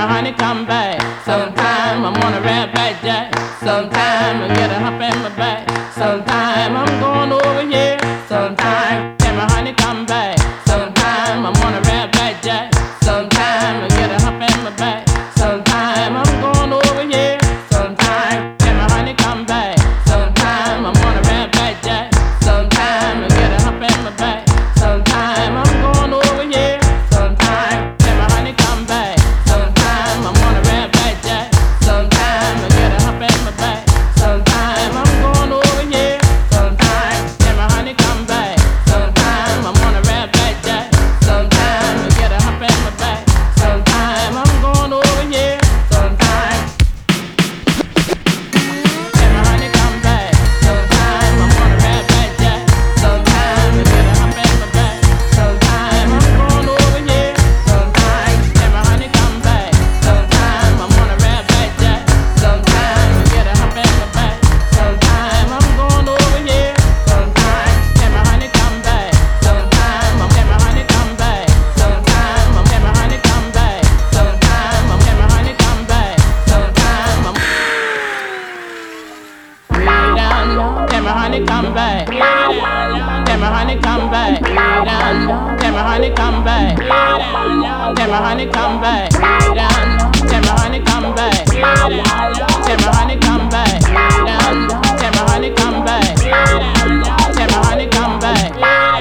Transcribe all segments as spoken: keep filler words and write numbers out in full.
my honey come back. Sometime I'm on a red back jack. Sometime I get a hump in my back. Sometime I'm going over here. Sometime can my honey come back. Sometime I'm on a red back jack. Sometime I get a hump in my back. Sometime I'm going over here. Sometime can my honey come back. Sometime I'm on a red back jack. Sometime I get a hump in my back. Sometime I'm going over here. Sometime can my honey come back. Sometime I'm on a red back jack. Sometime I get a hump in my back. Sometime I'm going over here. Sometime can my honey come back. Sometime I'm on a red back jack. Sometime I get a hump in my back. Sometime I'm going over here. Sometime can my honey come back. Sometime I'm on a red back jack. Sometime I get a hump in my back. Sometime I'm going over here. Sometime can my honey come back. Sometime I'm on a red back jack. Sometime I get a hump in my back. Sometime I'm going over here. Sometime can my honey come back. Sometime I'm can my honey come back. Sometime I'm can my honey come back. Sometime I'm can my honey come back. Sometime I'm way down low. Can my honey come back? Can my honey come back? Down low. Can my honey come back? Can my honey come back? Down low. Can my honey come back? Can my honey come back? Down low. Can my honey come back? Can my honey come back?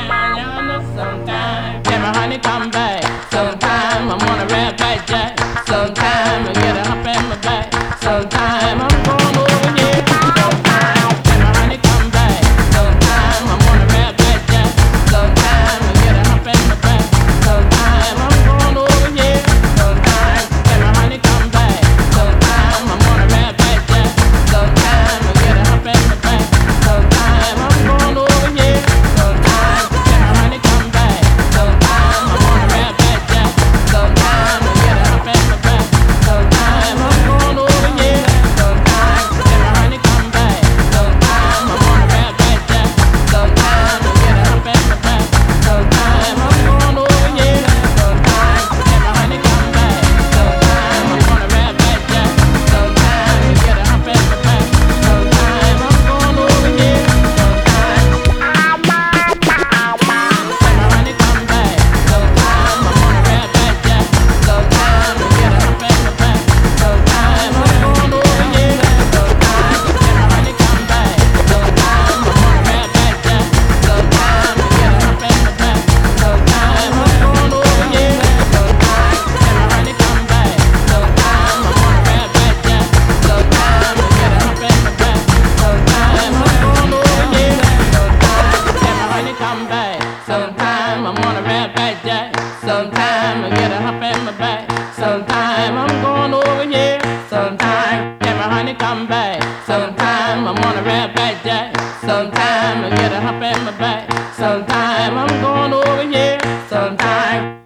Sometime can my honey come back? Sometime I'm on a red back jack. Sometime I get a hump in my back. Sometime I'm going over here. Sometime can my honey come back? Sometime I'm on a red back jack. Sometime I get a hump in my back. Sometime I'm going over here. Sometime can my honey come back? Sometime I'm on a red back jack. Sometime I get a hump in my back. Sometime I'm going over here. Sometime can my honey come back? Sometime I'm on a red back jack. Sometime I get a hump in my back. Sometime I'm going over here. Sometime can my honey come back? Sometime I'm on a red back jack. Sometime I get a hump in my back. Sometime I'm going over here. Sometime can my honey come back? Sometime I'm on a red back jack. Sometime I get a hump in my back. Sometime I'm going over here. Sometime can my honey come back? Sometime I'm on a red back jack. Sometime I get a hump in my back. Sometime I'm going over here. Sometime can my honey come back? Sometime I'm on a red back jack. Sometime I get a hump in my back. Sometime I'm going over here. Sometime can my honey come back? Sometime I'm on a red back jack. Sometime I get a hump in my back. Sometime I'm going over here. Sometime can my honey come back? Sometime I'm on a red back jack. Sometime I get a hump in my back. Sometime I'm going over here. Sometime can my honey come back? Sometime I'm on a red back jack. Sometime I get a hump in my back. Sometime I'm going over here. Sometime